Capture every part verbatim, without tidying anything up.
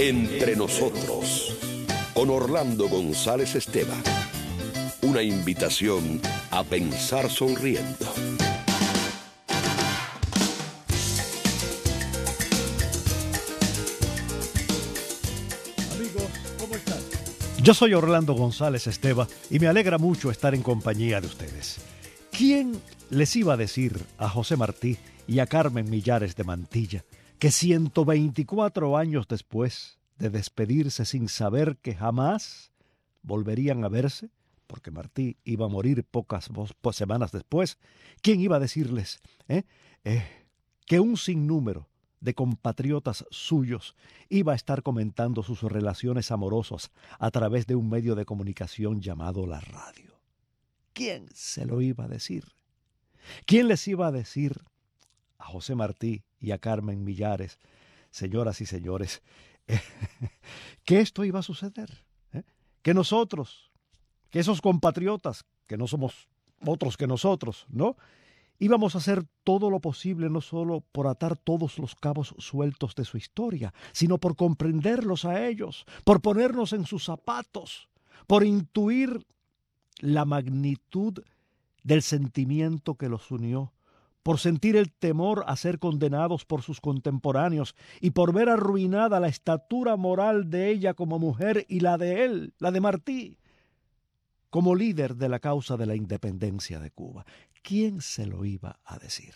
Entre nosotros, con Orlando González Esteban. Una invitación a pensar sonriendo. Amigos, ¿cómo están? Yo soy Orlando González Esteban y me alegra mucho estar en compañía de ustedes. ¿Quién les iba a decir a José Martí y a Carmen Millares de Mantilla que ciento veinticuatro años después de despedirse sin saber que jamás volverían a verse, porque Martí iba a morir pocas semanas después, quién iba a decirles eh, eh, que un sinnúmero de compatriotas suyos iba a estar comentando sus relaciones amorosas a través de un medio de comunicación llamado la radio? ¿Quién se lo iba a decir? ¿Quién les iba a decir a José Martí y a Carmen Millares, señoras y señores, eh, que esto iba a suceder? ¿Eh? Que nosotros, que esos compatriotas, que no somos otros que nosotros, ¿no?, íbamos a hacer todo lo posible no solo por atar todos los cabos sueltos de su historia, sino por comprenderlos a ellos, por ponernos en sus zapatos, por intuir la magnitud del sentimiento que los unió, por sentir el temor a ser condenados por sus contemporáneos y por ver arruinada la estatura moral de ella como mujer y la de él, la de Martí, como líder de la causa de la independencia de Cuba. ¿Quién se lo iba a decir?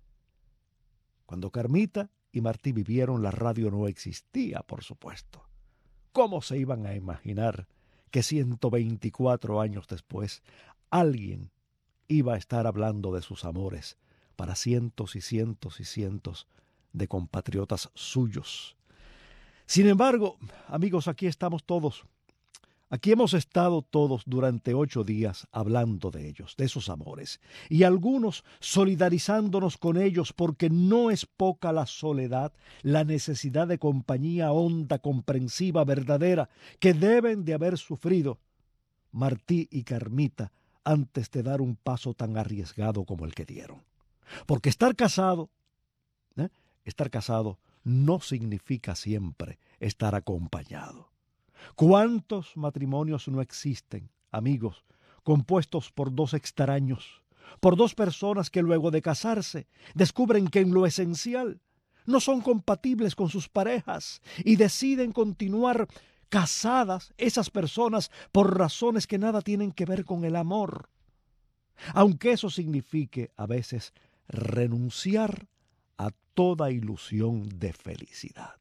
Cuando Carmita y Martí vivieron, la radio no existía, por supuesto. ¿Cómo se iban a imaginar que ciento veinticuatro años después alguien iba a estar hablando de sus amores para cientos y cientos y cientos de compatriotas suyos? Sin embargo, amigos, aquí estamos todos. Aquí hemos estado todos durante ocho días hablando de ellos, de esos amores, y algunos solidarizándonos con ellos, porque no es poca la soledad, la necesidad de compañía honda, comprensiva, verdadera, que deben de haber sufrido Martí y Carmita antes de dar un paso tan arriesgado como el que dieron. Porque estar casado, ¿eh? estar casado no significa siempre estar acompañado. ¿Cuántos matrimonios no existen, amigos, compuestos por dos extraños, por dos personas que luego de casarse descubren que en lo esencial no son compatibles con sus parejas y deciden continuar casadas esas personas por razones que nada tienen que ver con el amor? Aunque eso signifique a veces renunciar a toda ilusión de felicidad.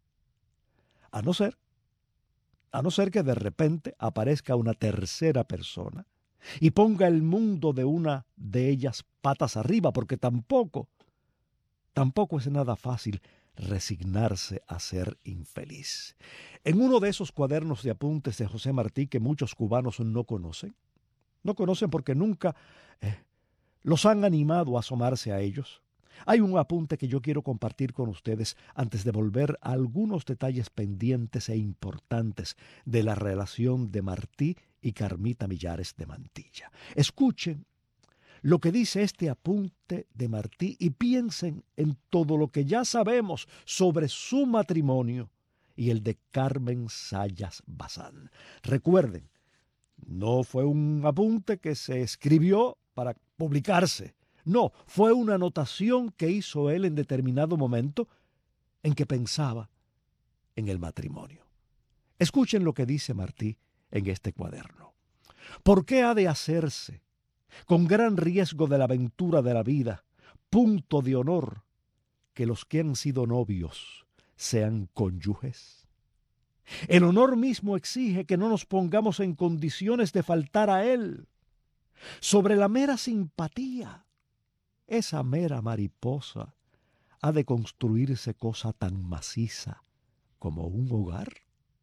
A no ser A no ser que de repente aparezca una tercera persona y ponga el mundo de una de ellas patas arriba, porque tampoco, tampoco es nada fácil resignarse a ser infeliz. En uno de esos cuadernos de apuntes de José Martí que muchos cubanos no conocen, no conocen porque nunca eh, los han animado a asomarse a ellos, hay un apunte que yo quiero compartir con ustedes antes de volver a algunos detalles pendientes e importantes de la relación de Martí y Carmita Millares de Mantilla. Escuchen lo que dice este apunte de Martí y piensen en todo lo que ya sabemos sobre su matrimonio y el de Carmen Zayas Bazán. Recuerden, no fue un apunte que se escribió para publicarse. No, fue una anotación que hizo él en determinado momento en que pensaba en el matrimonio. Escuchen lo que dice Martí en este cuaderno. ¿Por qué ha de hacerse, con gran riesgo de la aventura de la vida, punto de honor, que los que han sido novios sean cónyuges? El honor mismo exige que no nos pongamos en condiciones de faltar a él. Sobre la mera simpatía, esa mera mariposa, ha de construirse cosa tan maciza como un hogar.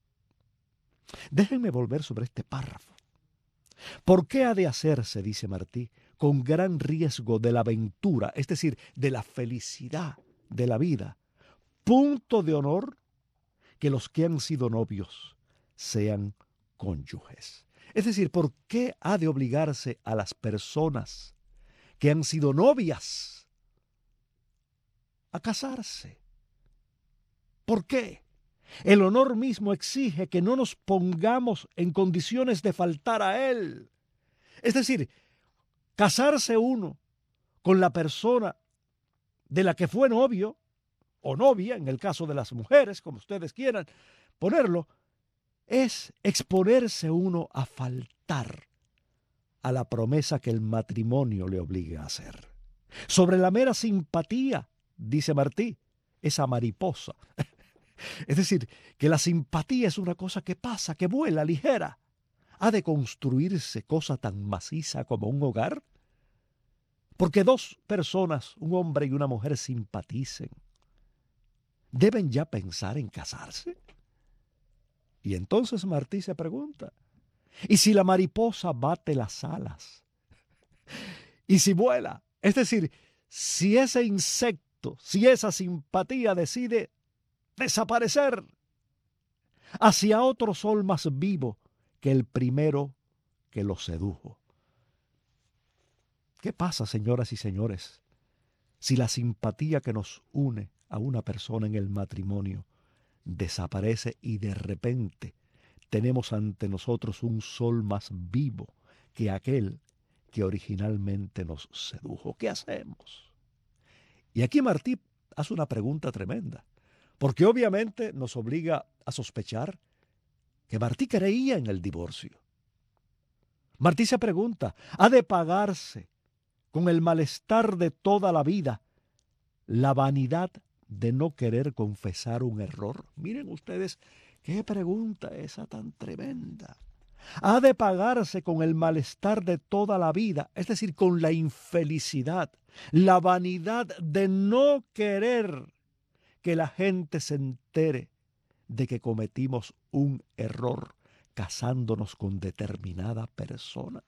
Déjenme volver sobre este párrafo. ¿Por qué ha de hacerse, dice Martí, con gran riesgo de la aventura, es decir, de la felicidad de la vida, punto de honor, que los que han sido novios sean cónyuges? Es decir, ¿por qué ha de obligarse a las personas que han sido novias a casarse? ¿Por qué? El honor mismo exige que no nos pongamos en condiciones de faltar a él. Es decir, casarse uno con la persona de la que fue novio o novia, en el caso de las mujeres, como ustedes quieran ponerlo, es exponerse uno a faltar a la promesa que el matrimonio le obliga a hacer. Sobre la mera simpatía, dice Martí, esa mariposa. Es decir, que la simpatía es una cosa que pasa, que vuela ligera. ¿Ha de construirse cosa tan maciza como un hogar? Porque dos personas, un hombre y una mujer, simpaticen, ¿deben ya pensar en casarse? Y entonces Martí se pregunta, ¿y si la mariposa bate las alas? ¿Y si vuela? Es decir, si ese insecto, si esa simpatía decide desaparecer hacia otro sol más vivo que el primero que lo sedujo. ¿Qué pasa, señoras y señores, si la simpatía que nos une a una persona en el matrimonio desaparece y de repente tenemos ante nosotros un sol más vivo que aquel que originalmente nos sedujo? ¿Qué hacemos? Y aquí Martí hace una pregunta tremenda, porque obviamente nos obliga a sospechar que Martí creía en el divorcio. Martí se pregunta, ¿ha de pagarse con el malestar de toda la vida la vanidad de no querer confesar un error? Miren ustedes qué pregunta esa tan tremenda. ¿Ha de pagarse con el malestar de toda la vida, es decir, con la infelicidad, la vanidad de no querer que la gente se entere de que cometimos un error casándonos con determinada persona?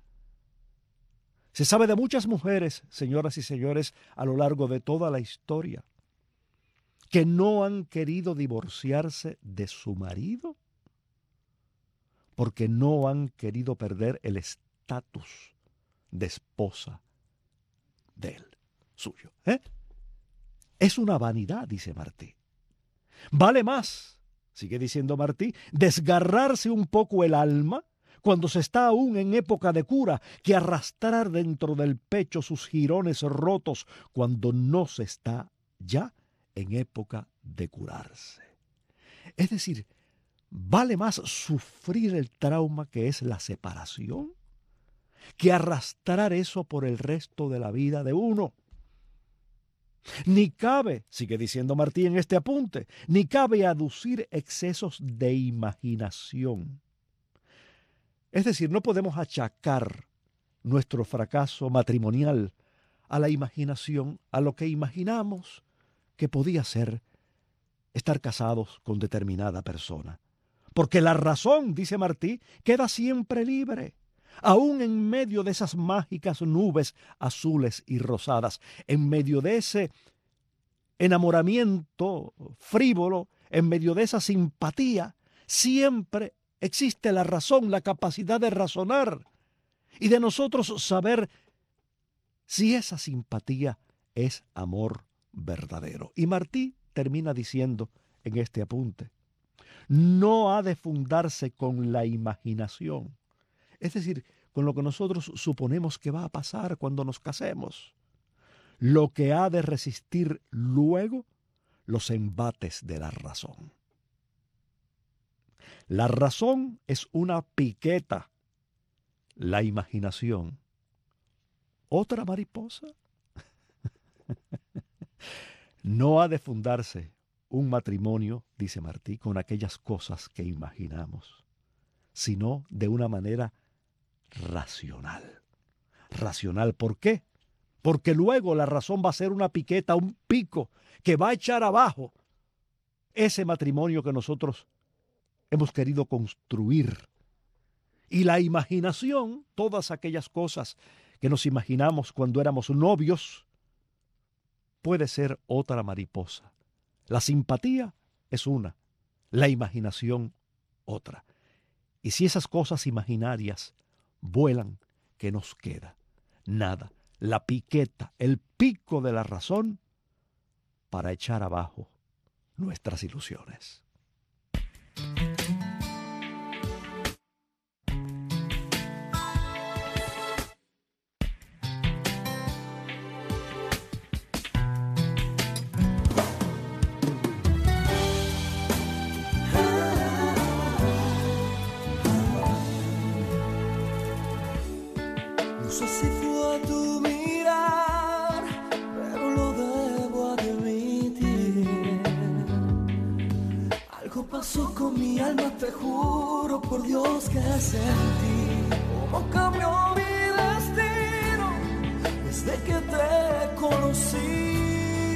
Se sabe de muchas mujeres, señoras y señores, a lo largo de toda la historia, que no han querido divorciarse de su marido porque no han querido perder el estatus de esposa de él, suyo. ¿eh? Es una vanidad, dice Martí. Vale más, sigue diciendo Martí, desgarrarse un poco el alma cuando se está aún en época de cura, que arrastrar dentro del pecho sus jirones rotos cuando no se está ya en época de curarse. Es decir, vale más sufrir el trauma que es la separación que arrastrar eso por el resto de la vida de uno. Ni cabe, sigue diciendo Martí en este apunte, ni cabe aducir excesos de imaginación. Es decir, no podemos achacar nuestro fracaso matrimonial a la imaginación, a lo que imaginamos que podía ser estar casados con determinada persona. Porque la razón, dice Martí, queda siempre libre, aún en medio de esas mágicas nubes azules y rosadas, en medio de ese enamoramiento frívolo, en medio de esa simpatía, siempre existe la razón, la capacidad de razonar y de nosotros saber si esa simpatía es amor verdadero. Y Martí termina diciendo en este apunte, no ha de fundarse con la imaginación, es decir, con lo que nosotros suponemos que va a pasar cuando nos casemos, lo que ha de resistir luego los embates de la razón. La razón es una piqueta, la imaginación, otra mariposa. No ha de fundarse un matrimonio, dice Martí, con aquellas cosas que imaginamos, sino de una manera racional. Racional, ¿por qué? Porque luego la razón va a ser una piqueta, un pico, que va a echar abajo ese matrimonio que nosotros hemos querido construir. Y la imaginación, todas aquellas cosas que nos imaginamos cuando éramos novios, puede ser otra mariposa. La simpatía es una, la imaginación otra. Y si esas cosas imaginarias vuelan, ¿qué nos queda? Nada. La piqueta, el pico de la razón para echar abajo nuestras ilusiones. pasó con mi alma? Te juro por Dios que sentí cómo cambió mi destino desde que te conocí.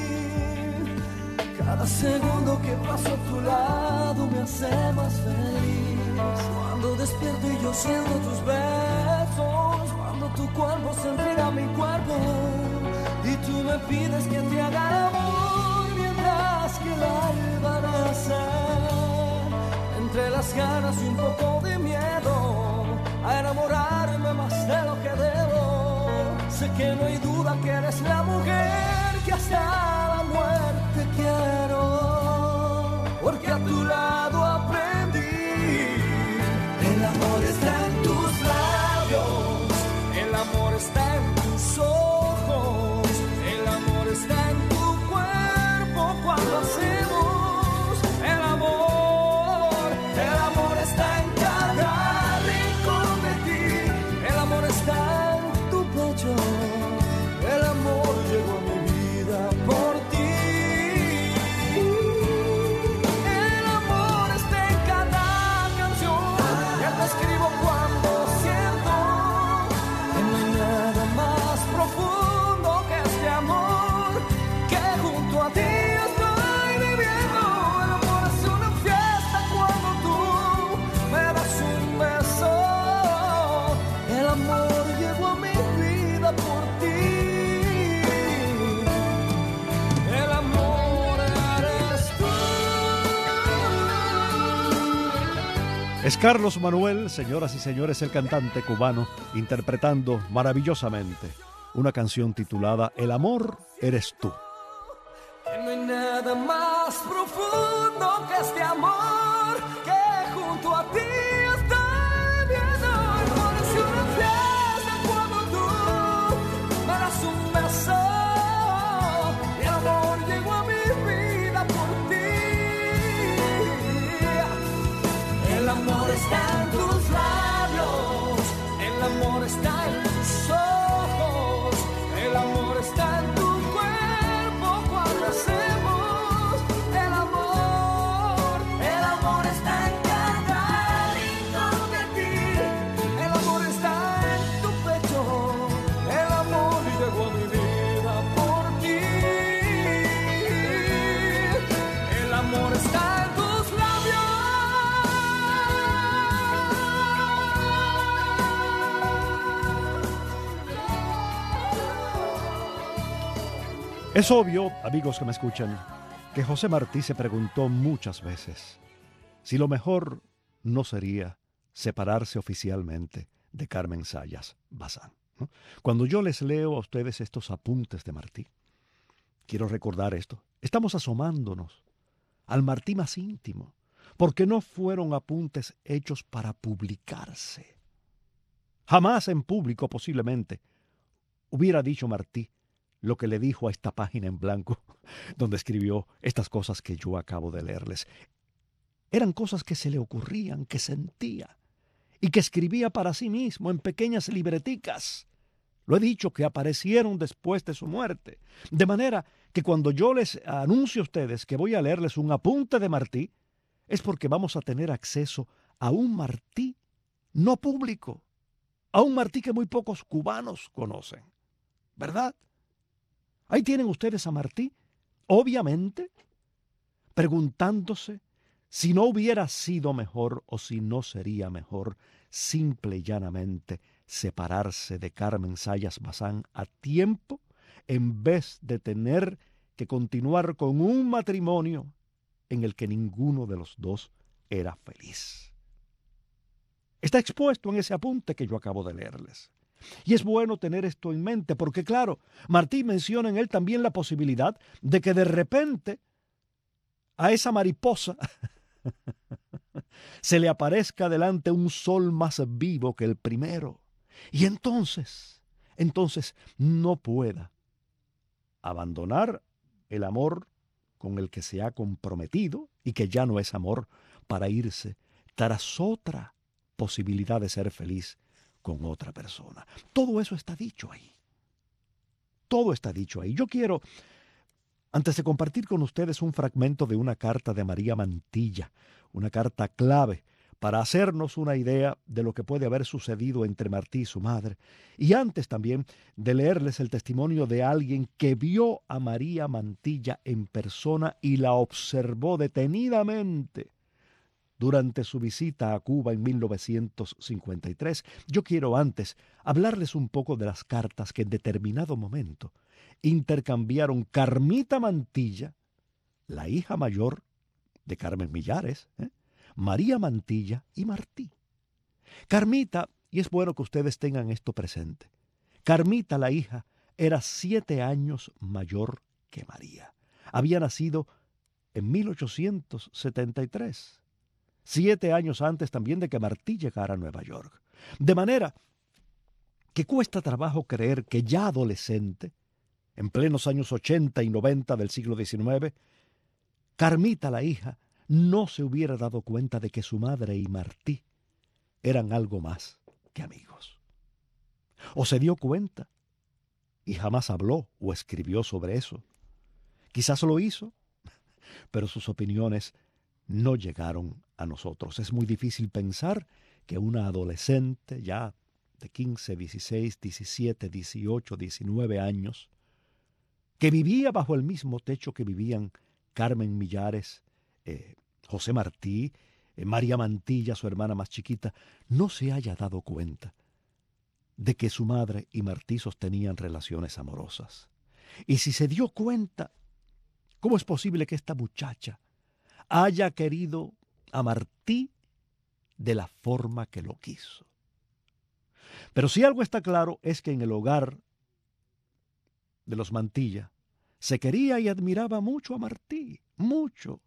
Cada segundo que paso a tu lado me hace más feliz. Cuando despierto y yo siento tus besos, cuando tu cuerpo se entrega a mi cuerpo y tú me pides que te haga amor mientras que el alba nace. Entre las ganas y un poco de miedo a enamorarme más de lo que debo. Sé que no hay duda que eres la mujer que hasta la muerte quiero, porque a tu lado aprendí. El amor está en tus labios, el amor está en tus ojos, el amor está en tu cuerpo cuando hacemos el amor. El amor está en cada rincón de ti, el amor está en tu pecho, el amor llegó a mi vida por ti. El amor está en cada canción que te escribo cuando siento que no hay nada más profundo que este amor que junto a ti estoy viviendo. El amor es una fiesta cuando tú me das un beso. El amor llegó a mi vida por ti. El amor eres tú. Es Carlos Manuel, señoras y señores, el cantante cubano, interpretando maravillosamente una canción titulada El amor eres tú. Que no hay nada más profundo que este amor que junto a ti estoy viendo. El amor es una fiesta cuando tú me das un beso. Y el amor llegó a mi vida por ti. El amor está en tus labios, el amor está en tus ojos, el amor está en tu cuerpo cuando hacemos el amor. El amor está en cada rincón de ti, el amor está en tu pecho, el amor llegó a mi vida por ti. El amor está en tus labios. Es obvio, amigos que me escuchan, que José Martí se preguntó muchas veces si lo mejor no sería separarse oficialmente de Carmen Zayas Bazán, ¿no? Cuando yo les leo a ustedes estos apuntes de Martí, quiero recordar esto. Estamos asomándonos al Martí más íntimo, porque no fueron apuntes hechos para publicarse. Jamás en público, posiblemente, hubiera dicho Martí lo que le dijo a esta página en blanco, donde escribió estas cosas que yo acabo de leerles. Eran cosas que se le ocurrían, que sentía, y que escribía para sí mismo en pequeñas libreticas. Lo he dicho, que aparecieron después de su muerte. De manera que cuando yo les anuncio a ustedes que voy a leerles un apunte de Martí, es porque vamos a tener acceso a un Martí no público, a un Martí que muy pocos cubanos conocen, ¿verdad? Ahí tienen ustedes a Martí, obviamente, preguntándose si no hubiera sido mejor o si no sería mejor simple y llanamente separarse de Carmen Zayas Bazán a tiempo en vez de tener que continuar con un matrimonio en el que ninguno de los dos era feliz. Está expuesto en ese apunte que yo acabo de leerles. Y es bueno tener esto en mente porque, claro, Martí menciona en él también la posibilidad de que de repente a esa mariposa se le aparezca delante un sol más vivo que el primero. Y entonces, entonces no pueda abandonar el amor con el que se ha comprometido y que ya no es amor, para irse tras otra posibilidad de ser feliz con otra persona. Todo eso está dicho ahí. Todo está dicho ahí. Yo quiero Antes de compartir con ustedes un fragmento de una carta de María Mantilla, una carta clave para hacernos una idea de lo que puede haber sucedido entre Martí y su madre, y antes también de leerles el testimonio de alguien que vio a María Mantilla en persona y la observó detenidamente durante su visita a Cuba en mil novecientos cincuenta y tres, yo quiero antes hablarles un poco de las cartas que en determinado momento intercambiaron Carmita Mantilla, la hija mayor de Carmen Millares, ¿eh? María Mantilla y Martí. Carmita, y es bueno que ustedes tengan esto presente, Carmita, la hija, era siete años mayor que María. Había nacido en mil ochocientos setenta y tres, siete años antes también de que Martí llegara a Nueva York. De manera que cuesta trabajo creer que ya adolescente, en plenos años ochenta y noventa del siglo diecinueve, Carmita, la hija, no se hubiera dado cuenta de que su madre y Martí eran algo más que amigos. O se dio cuenta y jamás habló o escribió sobre eso. Quizás lo hizo, pero sus opiniones no llegaron a nosotros. Es muy difícil pensar que una adolescente ya de quince, dieciséis, diecisiete, dieciocho, diecinueve años, que vivía bajo el mismo techo que vivían Carmen Millares, eh, José Martí, eh, María Mantilla, su hermana más chiquita, no se haya dado cuenta de que su madre y Martí sostenían relaciones amorosas. Y si se dio cuenta, ¿cómo es posible que esta muchacha haya querido a Martí de la forma que lo quiso? Pero si algo está claro es que en el hogar de los Mantilla se quería y admiraba mucho a Martí, mucho.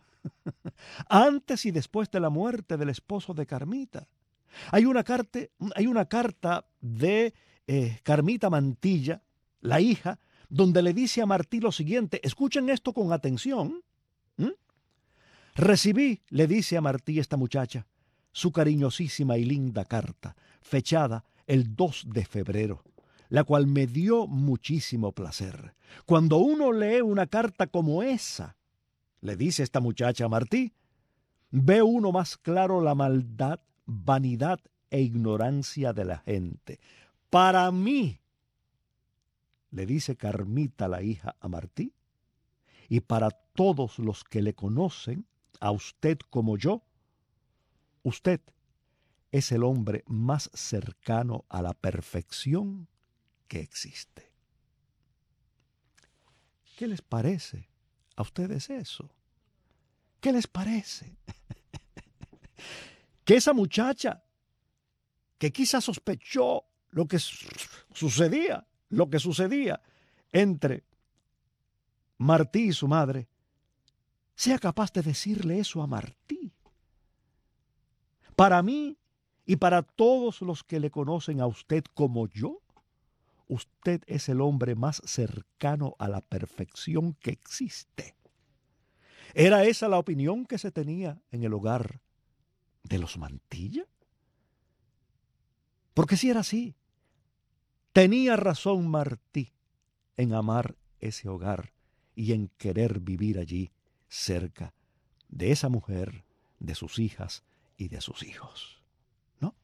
Antes y después de la muerte del esposo de Carmita. Hay una carta, hay una carta de eh, Carmita Mantilla, la hija, donde le dice a Martí lo siguiente. Escuchen esto con atención. ¿Mm? Recibí, le dice a Martí esta muchacha, su cariñosísima y linda carta, fechada el dos de febrero, la cual me dio muchísimo placer. Cuando uno lee una carta como esa, le dice esta muchacha a Martí, ve uno más claro la maldad, vanidad e ignorancia de la gente. Para mí, le dice Carmita, la hija, a Martí, y para todos los que le conocen, a usted como yo, usted es el hombre más cercano a la perfección que existe. ¿Qué les parece a ustedes eso? ¿Qué les parece? Que esa muchacha que quizás sospechó lo que sucedía, lo que sucedía entre Martí y su madre, sea capaz de decirle eso a Martí. Para mí y para todos los que le conocen a usted como yo, usted es el hombre más cercano a la perfección que existe. ¿Era esa la opinión que se tenía en el hogar de los Mantilla? Porque si era así, tenía razón Martí en amar ese hogar y en querer vivir allí cerca de esa mujer, de sus hijas y de sus hijos, ¿no?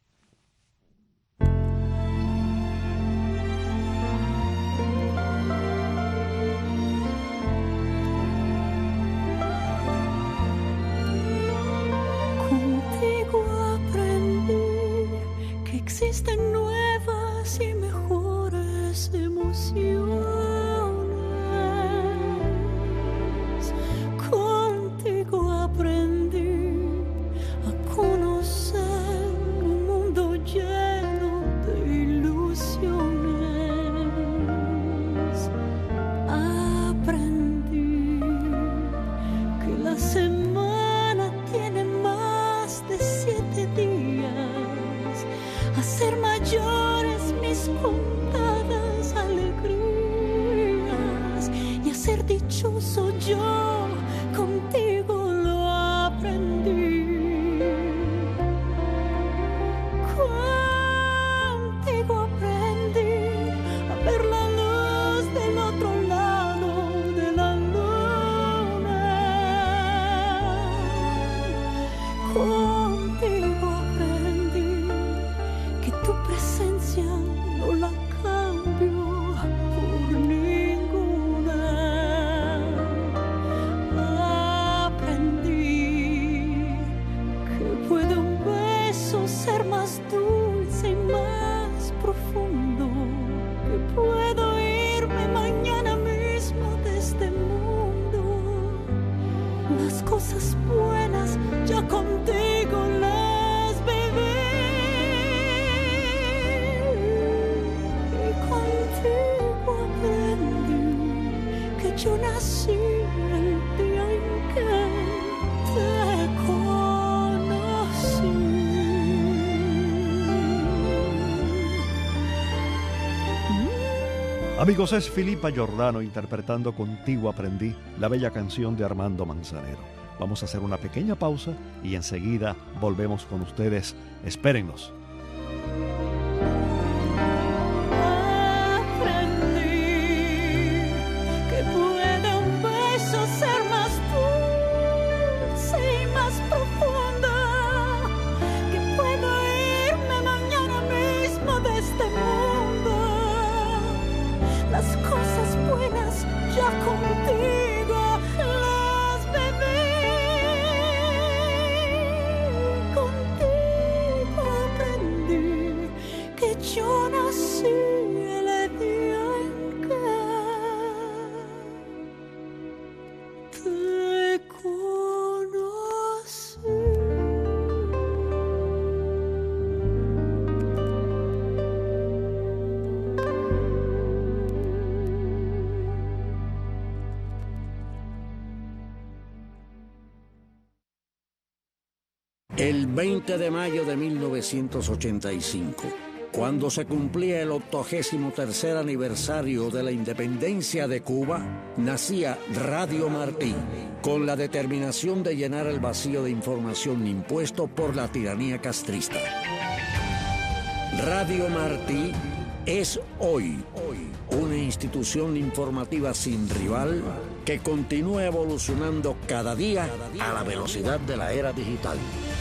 Contigo aprendí que existen nuevas y mejores emociones. Contigo aprendí a conocer un mundo lleno de ilusiones. Aprendí que la semana tiene más de siete días, a ser mayores mis contadas alegrías y a ser dichoso yo. Contigo lo aprendí. Contigo aprendí a ver la luz del otro lado de la luz. cosas buenas ya contigo las viví. Y contigo aprendí que yo nací el día en que te conocí. Amigos, es Filipa Giordano interpretando Contigo Aprendí, la bella canción de Armando Manzanero. Vamos a hacer una pequeña pausa y enseguida volvemos con ustedes. Espérennos. Las cosas buenas ya contigo las viví. Contigo aprendí que yo nací el día en que te conocí. El veinte de mayo de mil novecientos ochenta y cinco, cuando se cumplía el octogésimo tercer aniversario de la independencia de Cuba, nacía Radio Martí, con la determinación de llenar el vacío de información impuesto por la tiranía castrista. Radio Martí es hoy, hoy una institución informativa sin rival que continúa evolucionando cada día a la velocidad de la era digital.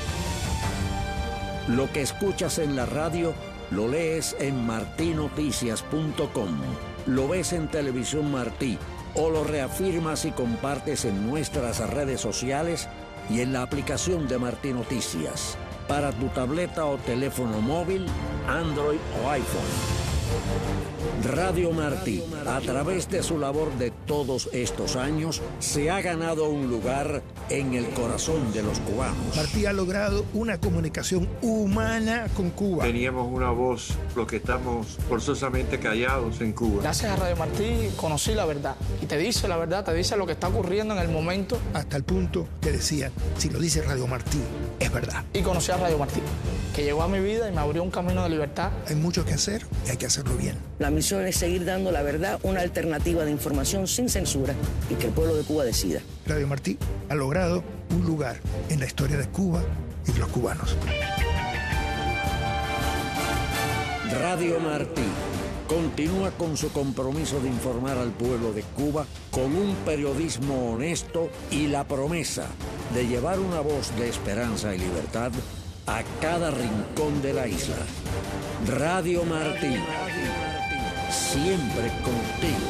Lo que escuchas en la radio, lo lees en martí noticias punto com, lo ves en Televisión Martí o lo reafirmas y compartes en nuestras redes sociales y en la aplicación de Martí Noticias para tu tableta o teléfono móvil, Android o iPhone. Radio Martí, a través de su labor de todos estos años, se ha ganado un lugar en el corazón de los cubanos. Martí ha logrado una comunicación humana con Cuba. Teníamos una voz, los que estamos forzosamente callados en Cuba. Gracias a Radio Martí conocí la verdad. Y te dice la verdad, te dice lo que está ocurriendo en el momento. Hasta el punto que decían, si lo dice Radio Martí, es verdad. Y conocí a Radio Martí, que llegó a mi vida y me abrió un camino de libertad. Hay mucho que hacer y hay que hacerlo bien. La misión es seguir dando la verdad, una alternativa de información sin censura y que el pueblo de Cuba decida. Radio Martí ha logrado un lugar en la historia de Cuba y de los cubanos. Radio Martí continúa con su compromiso de informar al pueblo de Cuba con un periodismo honesto y la promesa de llevar una voz de esperanza y libertad a cada rincón de la isla. Radio Martí, siempre contigo.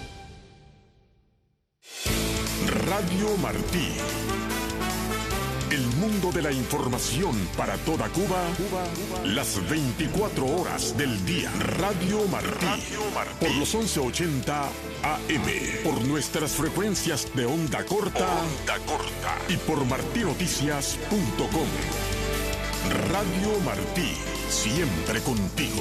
Radio Martí. El mundo de la información para toda Cuba, las veinticuatro horas del día. Radio Martí, por los once ochenta A M, por nuestras frecuencias de onda corta, onda corta y por martí noticias punto com. Radio Martí, siempre contigo.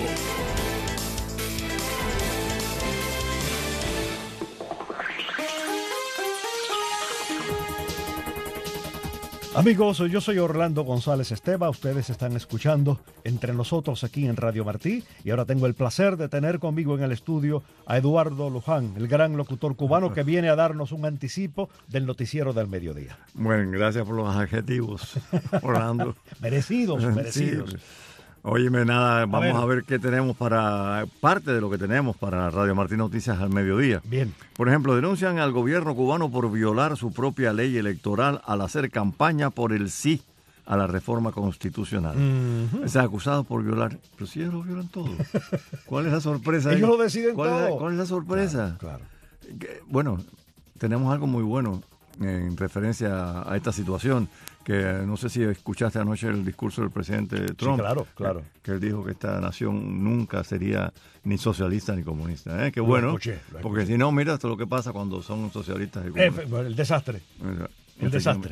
Amigos, yo soy Orlando González Esteva, ustedes están escuchando Entre Nosotros aquí en Radio Martí y ahora tengo el placer de tener conmigo en el estudio a Eduardo Luján, el gran locutor cubano que viene a darnos un anticipo del noticiero del mediodía. Bueno, gracias por los adjetivos, Orlando. merecidos, merecidos. Sí. Óyeme, nada, vamos a ver. a ver qué tenemos para, parte de lo que tenemos para Radio Martí Noticias al mediodía. Bien. Por ejemplo, denuncian al gobierno cubano por violar su propia ley electoral al hacer campaña por el sí a la reforma constitucional. Uh-huh. O sea, acusados por violar. Pero si ellos lo violan todo. ¿Cuál es la sorpresa? Ellos lo deciden ¿Cuál todo. Es la, ¿Cuál es la sorpresa? Claro, claro. Que, bueno, tenemos algo muy bueno en referencia a esta situación, que no sé si escuchaste anoche el discurso del presidente Trump. Sí, claro, claro. Que, que él dijo que esta nación nunca sería ni socialista ni comunista. ¿Eh? Qué bueno, lo escuché, lo porque si no, mira esto lo que pasa cuando son socialistas y comunistas. Eh, el desastre. El desastre.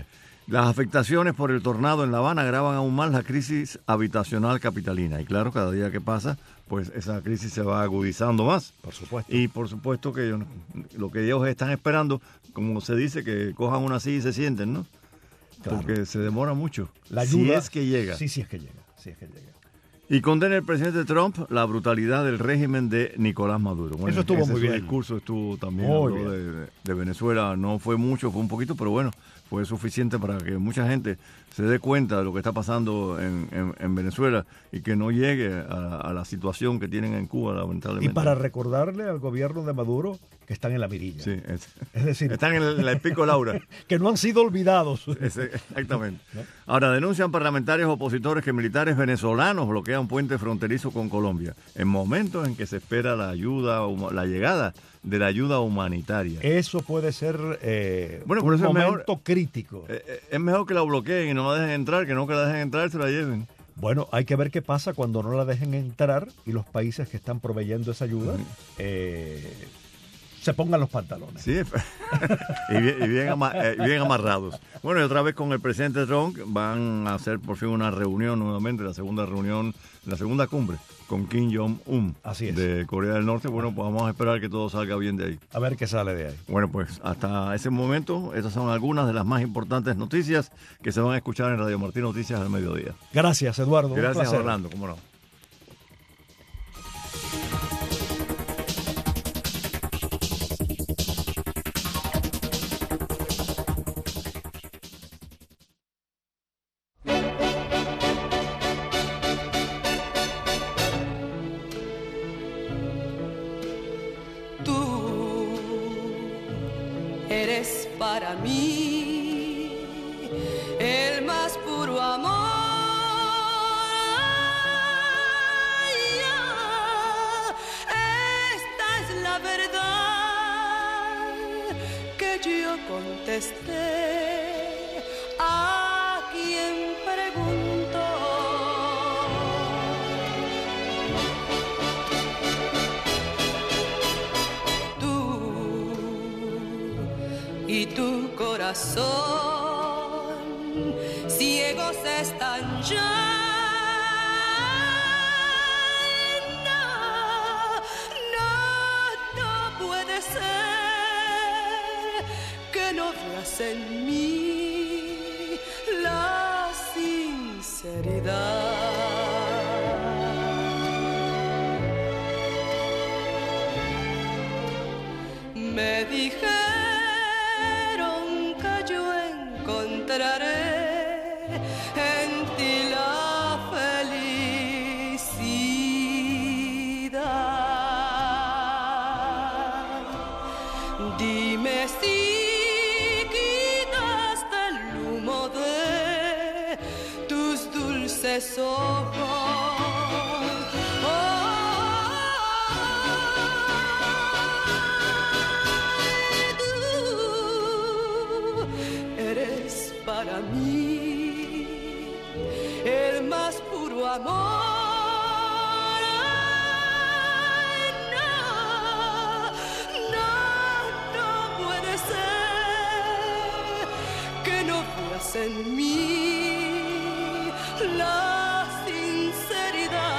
Las afectaciones por el tornado en La Habana agravan aún más la crisis habitacional capitalina. Y claro, cada día que pasa, pues esa crisis se va agudizando más. Por supuesto. Y por supuesto que ellos, lo que ellos están esperando, como se dice, que cojan una silla y se sienten, ¿no? Claro. Porque se demora mucho. La ayuda, si es que llega. Sí, sí es que llega. Sí es que llega. Y condena el presidente Trump la brutalidad del régimen de Nicolás Maduro. Bueno, eso estuvo ese muy bien. El discurso estuvo también muy habló de, de Venezuela. No fue mucho, fue un poquito, pero bueno, fue suficiente para que mucha gente se dé cuenta de lo que está pasando en, en, en Venezuela y que no llegue a, a la situación que tienen en Cuba, lamentablemente. Y para recordarle al gobierno de Maduro que están en la mirilla. Sí, es, es decir, están en el, en el pico Laura. Que no han sido olvidados. Es, exactamente. ¿No? Ahora, denuncian parlamentarios opositores que militares venezolanos bloquean puente fronterizo con Colombia en momentos en que se espera la ayuda, la llegada de la ayuda humanitaria. Eso puede ser eh, bueno, un eso momento es mejor, crítico. Eh, es mejor que la bloqueen y no la dejen entrar, que no que la dejen entrar y se la lleven. Bueno, hay que ver qué pasa cuando no la dejen entrar y los países que están proveyendo esa ayuda eh, se pongan los pantalones. Sí, y, bien, y bien, ama, eh, bien amarrados. Bueno, y otra vez con el presidente Trump van a hacer por fin una reunión nuevamente, la segunda reunión, la segunda cumbre con Kim Jong-un de Corea del Norte. Bueno, pues vamos a esperar que todo salga bien de ahí. A ver qué sale de ahí. Bueno, pues hasta ese momento, esas son algunas de las más importantes noticias que se van a escuchar en Radio Martín Noticias al mediodía. Gracias, Eduardo. Gracias, Orlando. Cómo no. Para mí, el más puro amor. Esta es la verdad que yo contesté a quien preguntó. Tú y tu corazón ciegos están ya. No, no, no puede ser que no veas en mí la sinceridad. Me dije encontraré en ti la felicidad. Dime si quitaste el humo de tus dulces ojos. Para mí, el más puro amor. No, no, no puede ser que no veas en mí la sinceridad.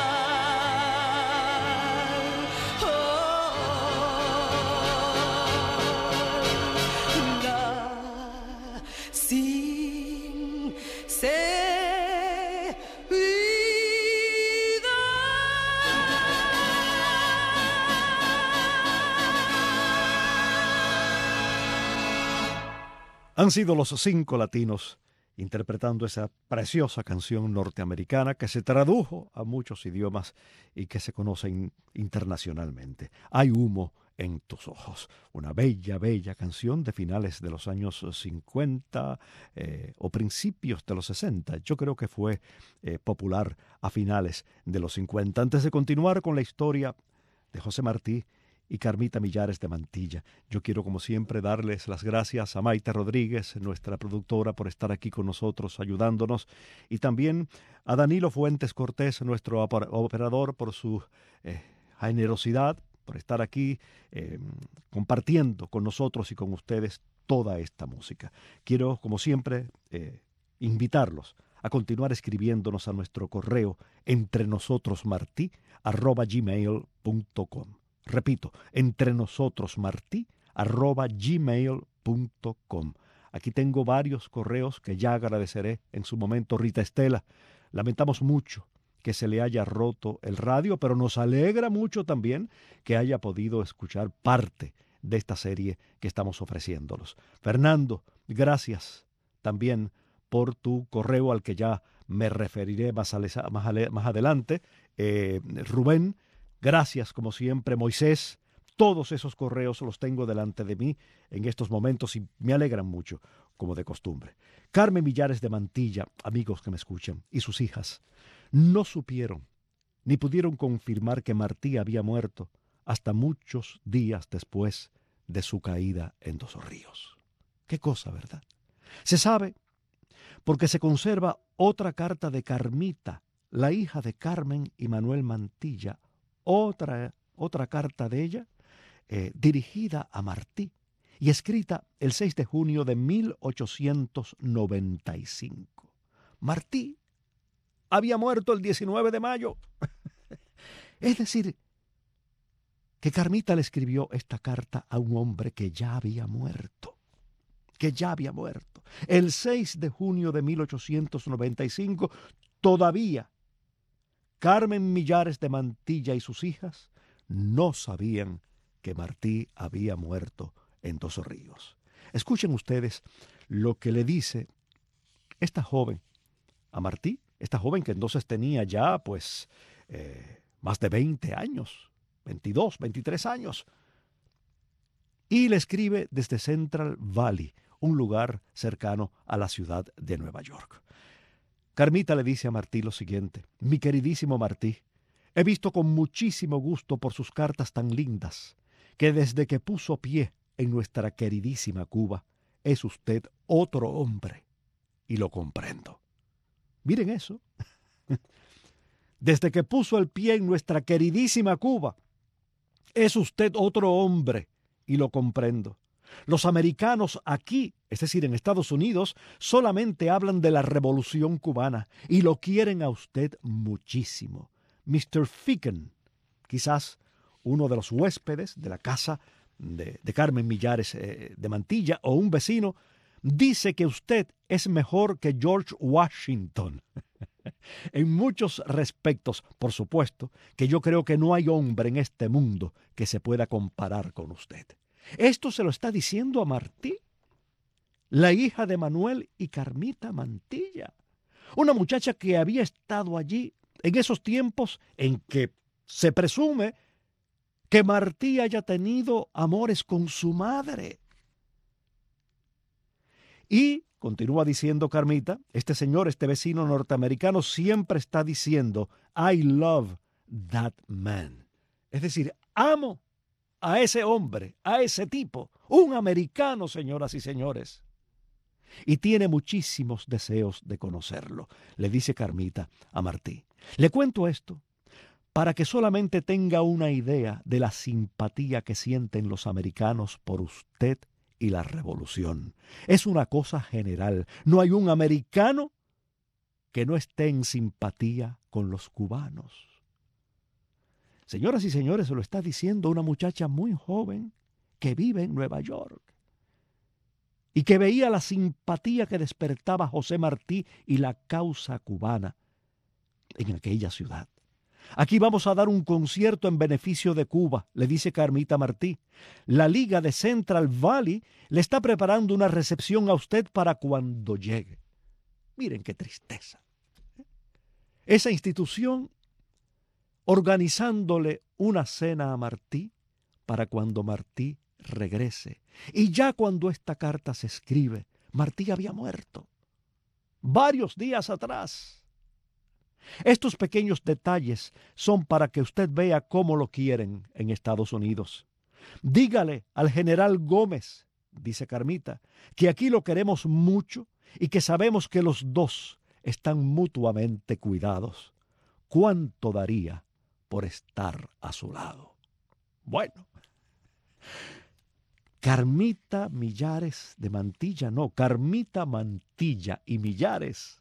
Han sido los cinco latinos interpretando esa preciosa canción norteamericana que se tradujo a muchos idiomas y que se conoce in- internacionalmente. Hay humo en tus ojos. Una bella, bella canción de finales de los años cincuenta eh, o principios de los sesenta. Yo creo que fue eh, popular a finales de los cincuenta. Antes de continuar con la historia de José Martí y Carmita Millares de Mantilla, yo quiero como siempre darles las gracias a Maite Rodríguez, nuestra productora, por estar aquí con nosotros ayudándonos, y también a Danilo Fuentes Cortés, nuestro operador, por su eh, generosidad, por estar aquí eh, compartiendo con nosotros y con ustedes toda esta música. Quiero, como siempre, eh, invitarlos a continuar escribiéndonos a nuestro correo entrenosotrosmartí arroba gmail punto com. Repito, entrenosotrosmartí arroba gmail punto com. Aquí tengo varios correos que ya agradeceré en su momento. Rita Estela, lamentamos mucho que se le haya roto el radio, pero nos alegra mucho también que haya podido escuchar parte de esta serie que estamos ofreciéndolos. Fernando, gracias también por tu correo al que ya me referiré más, ale, más, ale, más adelante. Eh, Rubén, gracias como siempre. Moisés, todos esos correos los tengo delante de mí en estos momentos y me alegran mucho, como de costumbre. Carmen Millares de Mantilla, amigos que me escuchan, y sus hijas, no supieron ni pudieron confirmar que Martí había muerto hasta muchos días después de su caída en Dos Ríos. Qué cosa, ¿verdad? Se sabe porque se conserva otra carta de Carmita, la hija de Carmen y Manuel Mantilla, otra, otra carta de ella, eh, dirigida a Martí y escrita el seis de junio de mil ochocientos noventa y cinco. Martí había muerto el diecinueve de mayo. Es decir, que Carmita le escribió esta carta a un hombre que ya había muerto, que ya había muerto. El seis de junio de mil ochocientos noventa y cinco, todavía Carmen Millares de Mantilla y sus hijas no sabían que Martí había muerto en Dos Ríos. Escuchen ustedes lo que le dice esta joven a Martí, esta joven que entonces tenía ya pues eh, más de veinte años, veintidós, veintitrés años, y le escribe desde Central Valley, un lugar cercano a la ciudad de Nueva York. Carmita le dice a Martí lo siguiente: mi queridísimo Martí, he visto con muchísimo gusto por sus cartas tan lindas que desde que puso pie en nuestra queridísima Cuba, es usted otro hombre, y lo comprendo. Miren eso. Desde que puso el pie en nuestra queridísima Cuba, es usted otro hombre, y lo comprendo. Los americanos aquí, es decir, en Estados Unidos, solamente hablan de la revolución cubana y lo quieren a usted muchísimo. mister Ficken, quizás uno de los huéspedes de la casa de, de Carmen Millares eh, de Mantilla o un vecino, dice que usted es mejor que George Washington. En muchos respectos, por supuesto, que yo creo que no hay hombre en este mundo que se pueda comparar con usted. Esto se lo está diciendo a Martí, la hija de Manuel y Carmita Mantilla, una muchacha que había estado allí en esos tiempos en que se presume que Martí haya tenido amores con su madre. Y, continúa diciendo Carmita, este señor, este vecino norteamericano siempre está diciendo, I love that man. Es decir, amo a ese hombre, a ese tipo, un americano, señoras y señores. Y tiene muchísimos deseos de conocerlo, le dice Carmita a Martí. Le cuento esto para que solamente tenga una idea de la simpatía que sienten los americanos por usted y la revolución. Es una cosa general. No hay un americano que no esté en simpatía con los cubanos. Señoras y señores, se lo está diciendo una muchacha muy joven que vive en Nueva York y que veía la simpatía que despertaba José Martí y la causa cubana en aquella ciudad. Aquí vamos a dar un concierto en beneficio de Cuba, le dice Carmita Martí. La Liga de Central Valley le está preparando una recepción a usted para cuando llegue. Miren qué tristeza. Esa institución organizándole una cena a Martí para cuando Martí regrese. Y ya cuando esta carta se escribe, Martí había muerto varios días atrás. Estos pequeños detalles son para que usted vea cómo lo quieren en Estados Unidos. Dígale al general Gómez, dice Carmita, que aquí lo queremos mucho y que sabemos que los dos están mutuamente cuidados. ¿Cuánto daría por estar a su lado? Bueno, Carmita Millares de Mantilla, no, Carmita Mantilla y Millares,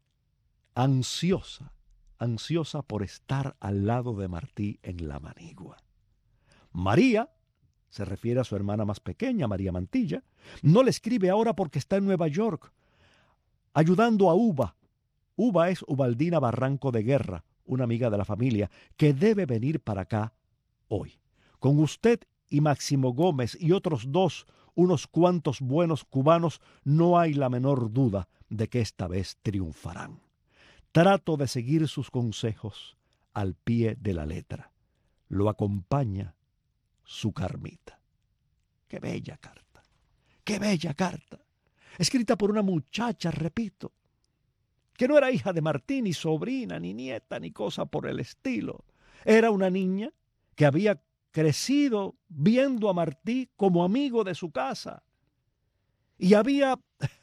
ansiosa, ansiosa por estar al lado de Martí en la manigua. María, se refiere a su hermana más pequeña, María Mantilla, no le escribe ahora porque está en Nueva York, ayudando a Uva. Uva es Ubaldina Barranco de Guerra, una amiga de la familia, que debe venir para acá hoy. Con usted y Máximo Gómez y otros dos, unos cuantos buenos cubanos, no hay la menor duda de que esta vez triunfarán. Trato de seguir sus consejos al pie de la letra. Lo acompaña su Carmita. ¡Qué bella carta! ¡Qué bella carta! Escrita por una muchacha, repito, que no era hija de Martí, ni sobrina, ni nieta, ni cosa por el estilo. Era una niña que había crecido viendo a Martí como amigo de su casa y había,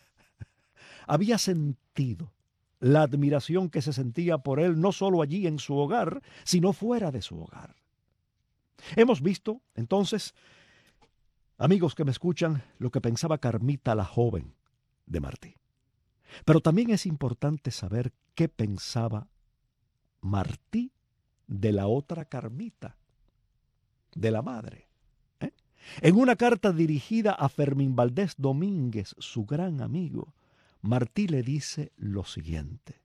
había sentido la admiración que se sentía por él, no solo allí en su hogar, sino fuera de su hogar. Hemos visto, entonces, amigos que me escuchan, lo que pensaba Carmita, la joven de Martí. Pero también es importante saber qué pensaba Martí de la otra Carmita, de la madre. ¿eh? En una carta dirigida a Fermín Valdés Domínguez, su gran amigo, Martí le dice lo siguiente: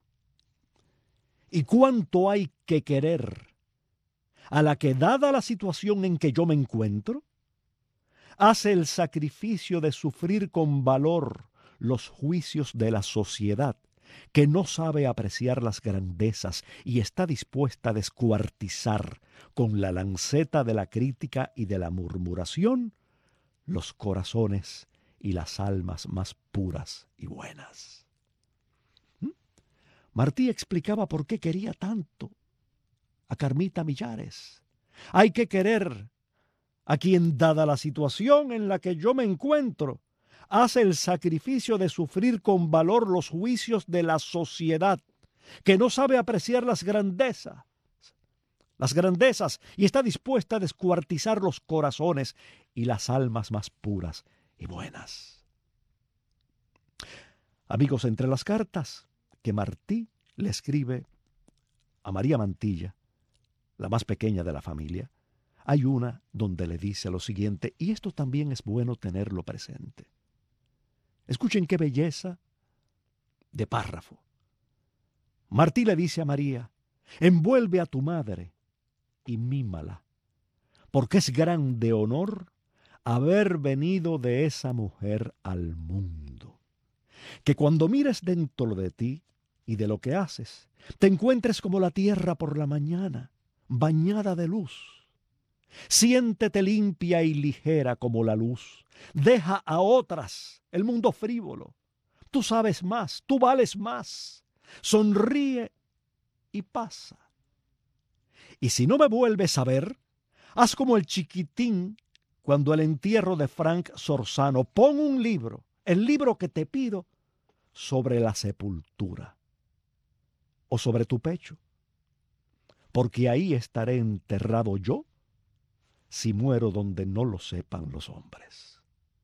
¿y cuánto hay que querer a la que, dada la situación en que yo me encuentro, hace el sacrificio de sufrir con valor los juicios de la sociedad, que no sabe apreciar las grandezas y está dispuesta a descuartizar con la lanceta de la crítica y de la murmuración los corazones y las almas más puras y buenas? ¿Mm? Martí explicaba por qué quería tanto a Carmita Millares. Hay que querer a quien, dada la situación en la que yo me encuentro, hace el sacrificio de sufrir con valor los juicios de la sociedad, que no sabe apreciar las grandezas, las grandezas y está dispuesta a descuartizar los corazones y las almas más puras y buenas. Amigos, entre las cartas que Martí le escribe a María Mantilla, la más pequeña de la familia, hay una donde le dice lo siguiente, y esto también es bueno tenerlo presente. Escuchen qué belleza de párrafo. Martí le dice a María: envuelve a tu madre y mímala, porque es grande honor haber venido de esa mujer al mundo. Que cuando mires dentro de ti y de lo que haces, te encuentres como la tierra por la mañana, bañada de luz. Siéntete limpia y ligera como la luz. Deja a otras el mundo frívolo. Tú sabes más, tú vales más. Sonríe y pasa. Y si no me vuelves a ver, haz como el chiquitín cuando el entierro de Frank Sorzano. Pon un libro, el libro que te pido, sobre la sepultura o sobre tu pecho, porque ahí estaré enterrado yo si muero donde no lo sepan los hombres.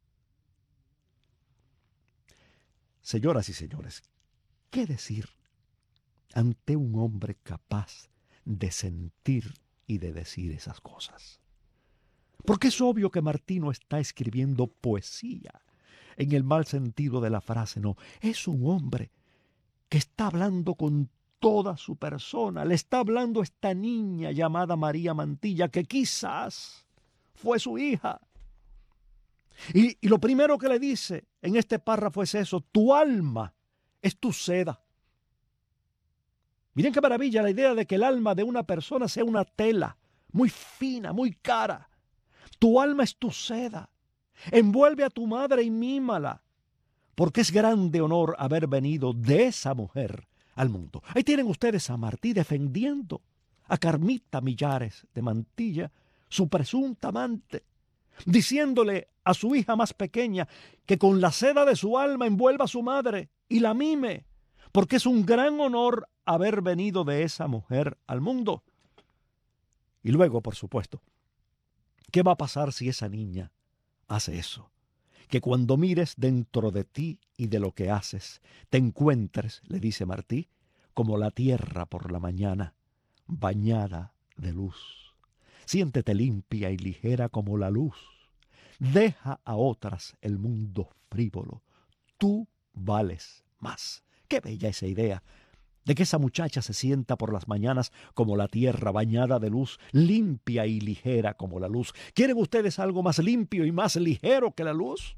Señoras y señores, ¿qué decir ante un hombre capaz de sentir y de decir esas cosas? Porque es obvio que Martí no está escribiendo poesía en el mal sentido de la frase, no. Es un hombre que está hablando con toda su persona. Le está hablando a esta niña llamada María Mantilla, que quizás fue su hija. Y, y lo primero que le dice en este párrafo es eso: tu alma es tu seda. Miren qué maravilla la idea de que el alma de una persona sea una tela muy fina, muy cara. Tu alma es tu seda. Envuelve a tu madre y mímala, porque es grande honor haber venido de esa mujer al mundo. Ahí tienen ustedes a Martí defendiendo a Carmita Millares de Mantilla, su presunta amante, diciéndole a su hija más pequeña que con la seda de su alma envuelva a su madre y la mime, porque es un gran honor haber venido de esa mujer al mundo. Y luego, por supuesto, ¿qué va a pasar si esa niña hace eso. Que cuando mires dentro de ti y de lo que haces, te encuentres, le dice Martí, como la tierra por la mañana, bañada de luz. Siéntete limpia y ligera como la luz. Deja a otras el mundo frívolo. Tú vales más. Qué bella esa idea de que esa muchacha se sienta por las mañanas como la tierra bañada de luz, limpia y ligera como la luz. ¿Quieren ustedes algo más limpio y más ligero que la luz?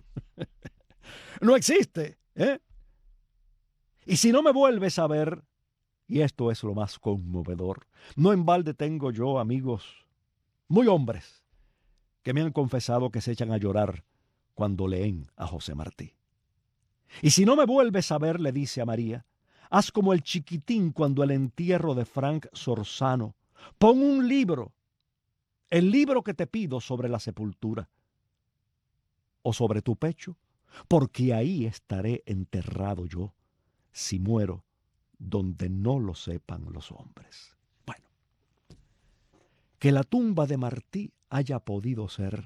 No existe, ¿eh? Y si no me vuelves a ver, y esto es lo más conmovedor, no en balde tengo yo amigos muy hombres que me han confesado que se echan a llorar cuando leen a José Martí. Y si no me vuelves a ver, le dice a María, haz como el chiquitín cuando el entierro de Frank Sorzano. Pon un libro, el libro que te pido sobre la sepultura, o sobre tu pecho, porque ahí estaré enterrado yo, si muero, donde no lo sepan los hombres. Bueno, que la tumba de Martí haya podido ser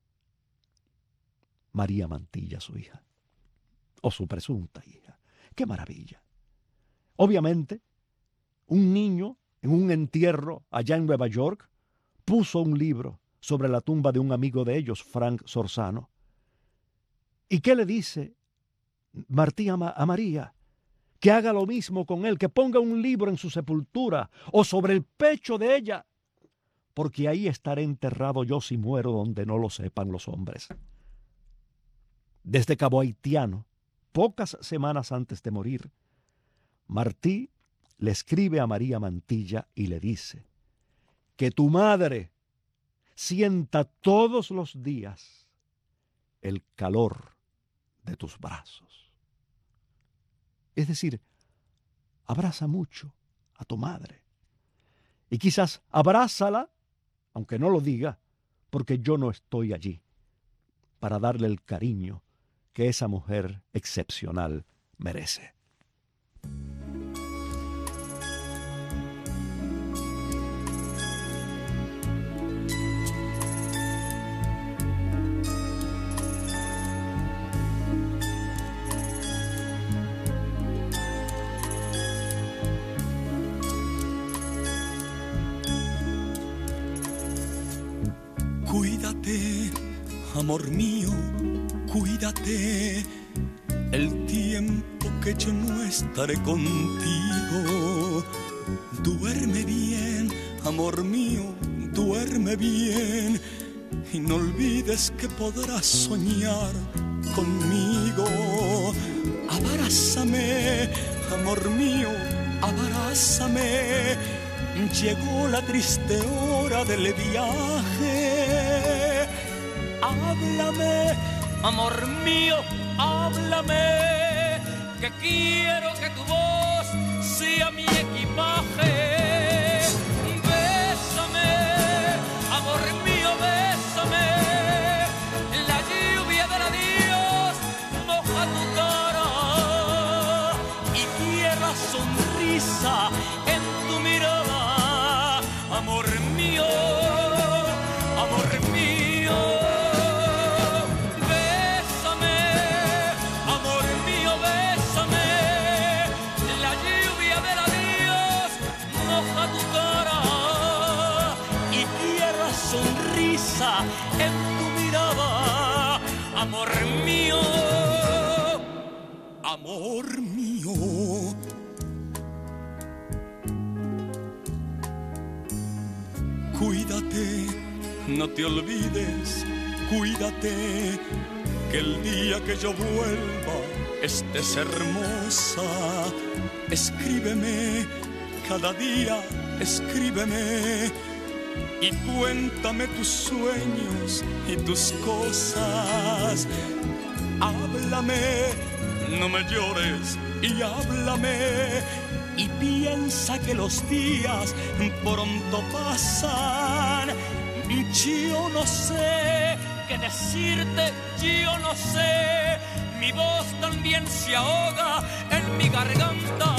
María Mantilla, su hija, o su presunta hija. ¡Qué maravilla! Obviamente, un niño en un entierro allá en Nueva York puso un libro sobre la tumba de un amigo de ellos, Frank Sorzano. ¿Y qué le dice Martí a, a María? Que haga lo mismo con él, que ponga un libro en su sepultura o sobre el pecho de ella, porque ahí estaré enterrado yo si muero donde no lo sepan los hombres. Desde Cabo Haitiano, pocas semanas antes de morir, Martí le escribe a María Mantilla y le dice que tu madre sienta todos los días el calor de tus brazos. Es decir, abraza mucho a tu madre. Y quizás abrázala, aunque no lo diga, porque yo no estoy allí para darle el cariño que esa mujer excepcional merece. Cuídate, amor mío, cuídate, el tiempo que yo no estaré contigo. Duerme bien, amor mío, duerme bien, y no olvides que podrás soñar conmigo. Abrázame, amor mío, abrázame. Llegó la triste hora del viaje. Háblame, amor mío, háblame, que quiero que tu voz sea mi equipaje. Bésame, amor mío, bésame. La lluvia del adiós moja tu cara y quiero la sonrisa en tu mirada. Amor mío, amor mío, bésame, amor mío, bésame. La lluvia del adiós moja tu cara y quiero la sonrisa en tu mirada. Amor mío, amor mío. Cuídate, no te olvides, cuídate, que el día que yo vuelva estés hermosa. Escríbeme, cada día escríbeme, y cuéntame tus sueños y tus cosas. Háblame, no me llores y háblame, y piensa que los días pronto pasan. Yo no sé qué decirte, yo no sé. Mi voz también se ahoga en mi garganta.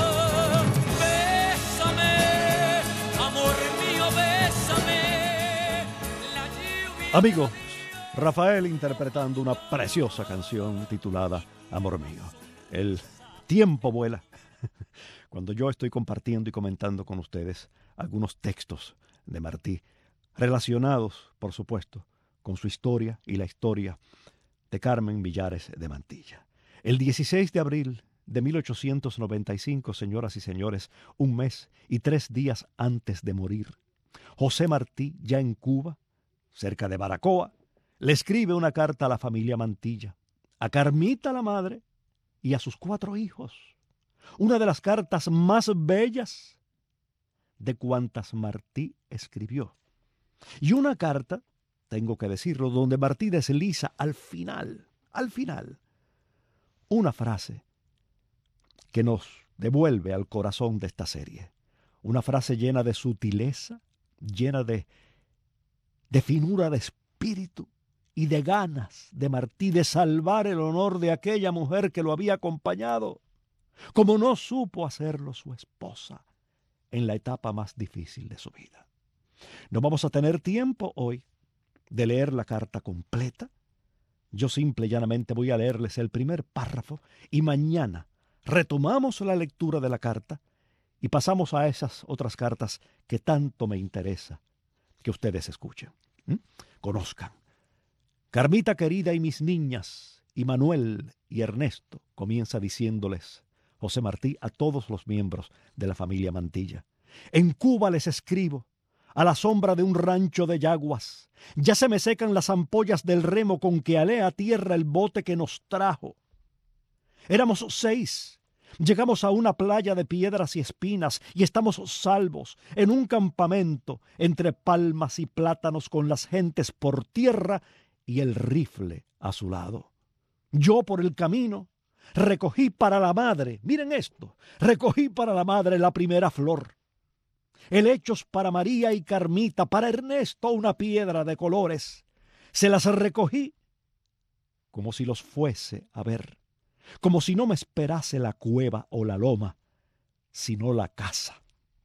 Bésame, amor mío, bésame. La lluvia... Amigos, Rafael interpretando una preciosa canción titulada Amor Mío. El tiempo vuela cuando yo estoy compartiendo y comentando con ustedes algunos textos de Martí, relacionados, por supuesto, con su historia y la historia de Carmen Millares de Mantilla. El dieciséis de abril de mil ochocientos noventa y cinco, señoras y señores, un mes y tres días antes de morir, José Martí, ya en Cuba, cerca de Baracoa, le escribe una carta a la familia Mantilla, a Carmita la madre y a sus cuatro hijos. Una de las cartas más bellas de cuantas Martí escribió. Y una carta, tengo que decirlo, donde Martí desliza al final, al final, una frase que nos devuelve al corazón de esta serie. Una frase llena de sutileza, llena de, de finura de espíritu y de ganas de Martí de salvar el honor de aquella mujer que lo había acompañado, como no supo hacerlo su esposa en la etapa más difícil de su vida. No vamos a tener tiempo hoy de leer la carta completa. Yo simple y llanamente voy a leerles el primer párrafo y mañana retomamos la lectura de la carta y pasamos a esas otras cartas que tanto me interesa que ustedes escuchen, ¿Mm? conozcan. Carmita querida y mis niñas, y Manuel y Ernesto, comienza diciéndoles José Martí a todos los miembros de la familia Mantilla. En Cuba les escribo, a la sombra de un rancho de yaguas. Ya se me secan las ampollas del remo con que alé a tierra el bote que nos trajo. Éramos seis. Llegamos a una playa de piedras y espinas y estamos salvos en un campamento entre palmas y plátanos con las gentes por tierra y el rifle a su lado. Yo por el camino recogí para la madre, miren esto, recogí para la madre la primera flor. Helechos para María y Carmita, para Ernesto una piedra de colores. Se las recogí como si los fuese a ver, como si no me esperase la cueva o la loma, sino la casa.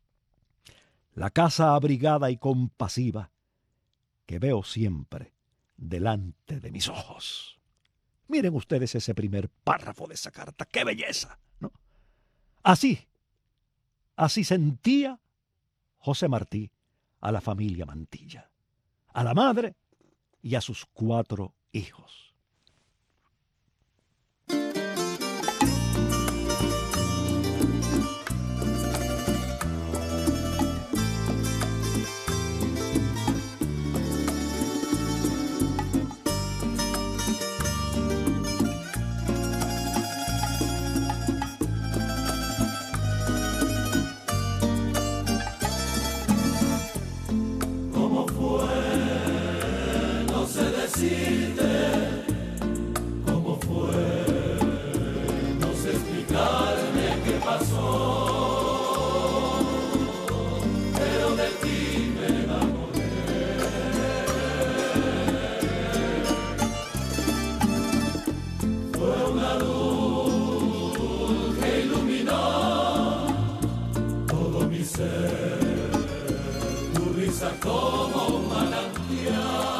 La casa abrigada y compasiva que veo siempre delante de mis ojos. Miren ustedes ese primer párrafo de esa carta, ¡qué belleza! ¿No? Así, así sentía José Martí a la familia Mantilla, a la madre y a sus cuatro hijos. ¿Cómo fue? No sé explicarme qué pasó, pero de ti me enamoré. Fue una luz que iluminó todo mi ser, tu risa como un manantial.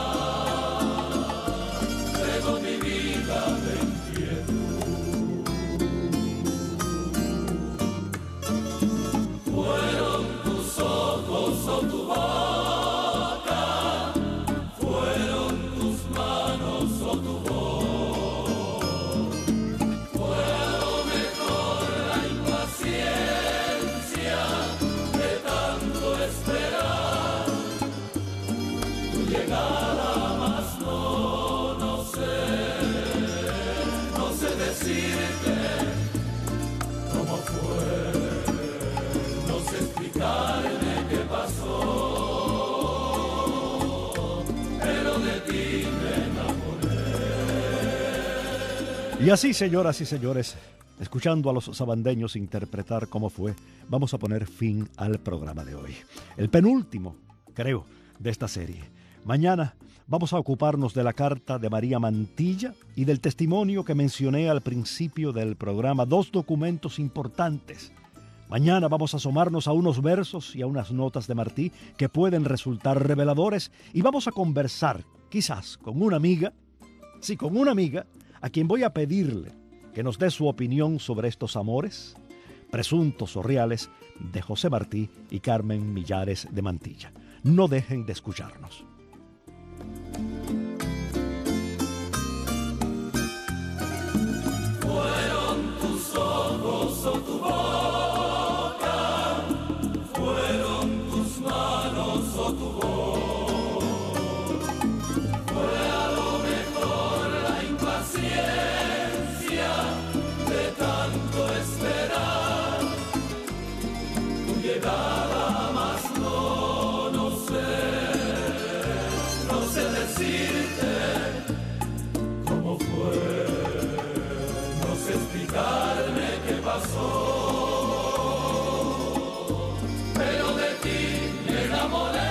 Y así, señoras y señores, escuchando a los sabandeños interpretar cómo fue, vamos a poner fin al programa de hoy. El penúltimo, creo, de esta serie. Mañana vamos a ocuparnos de la carta de María Mantilla y del testimonio que mencioné al principio del programa, dos documentos importantes. Mañana vamos a asomarnos a unos versos y a unas notas de Martí que pueden resultar reveladores y vamos a conversar quizás con una amiga, sí, con una amiga, a quien voy a pedirle que nos dé su opinión sobre estos amores, presuntos o reales, de José Martí y Carmen Millares de Mantilla. No dejen de escucharnos. Fueron tus ojos o tu boca, fueron tus manos o tu voz, fue a lo mejor la impaciencia de tanto esperar tu llegada, mas no, no sé, no sé decirte cómo fue. Explicarme qué pasó, pero de ti me enamoré.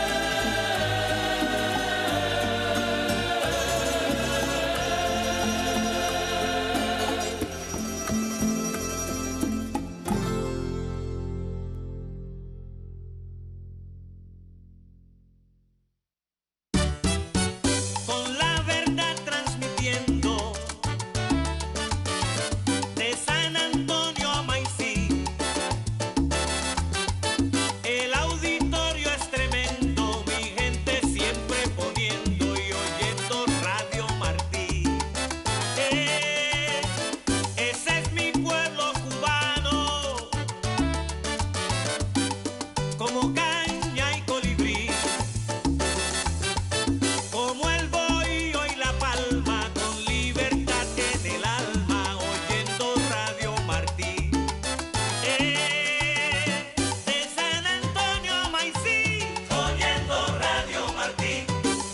Con la verdad transmitiendo de San Antonio a Maicí, el auditorio es tremendo, mi gente siempre poniendo y oyendo Radio Martí. Eh, ese es mi pueblo cubano, como caña y colibrí, como el bohío y la palma, con libertad en el alma, oyendo Radio Martí. Eh, de San Antonio a Maicí, oyendo Radio Martí.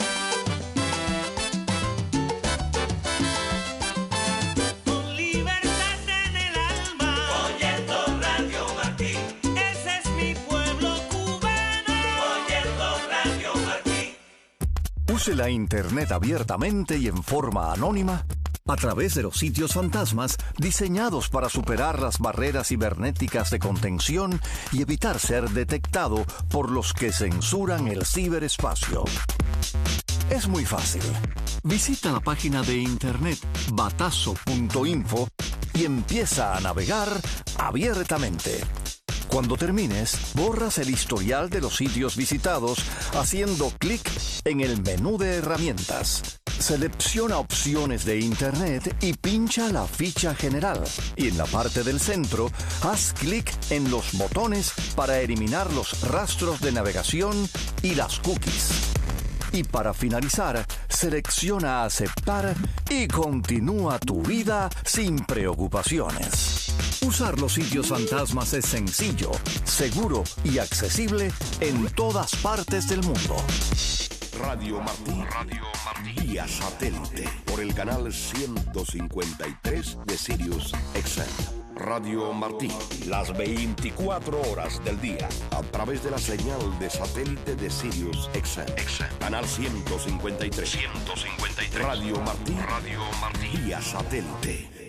Con libertad en el alma, oyendo Radio Martí. Ese es mi pueblo cubano, oyendo Radio Martí. Use la Internet abiertamente y en forma anónima a través de los sitios fantasmas diseñados para superar las barreras cibernéticas de contención y evitar ser detectado por los que censuran el ciberespacio. Es muy fácil. Visita la página de internet batazo punto info y empieza a navegar abiertamente. Cuando termines, borras el historial de los sitios visitados haciendo clic en el menú de herramientas. Selecciona opciones de Internet y pincha la ficha general. Y en la parte del centro, haz clic en los botones para eliminar los rastros de navegación y las cookies. Y para finalizar, selecciona aceptar y continúa tu vida sin preocupaciones. Usar los sitios fantasmas es sencillo, seguro y accesible en todas partes del mundo. Radio Martí, Radio Martí, vía satélite, por el canal ciento cincuenta y tres de Sirius X M. Radio Martí, las veinticuatro horas del día, a través de la señal de satélite de Sirius X M. Canal ciento cincuenta y tres. ciento cincuenta y tres. Radio Martí, Radio Martí, vía satélite.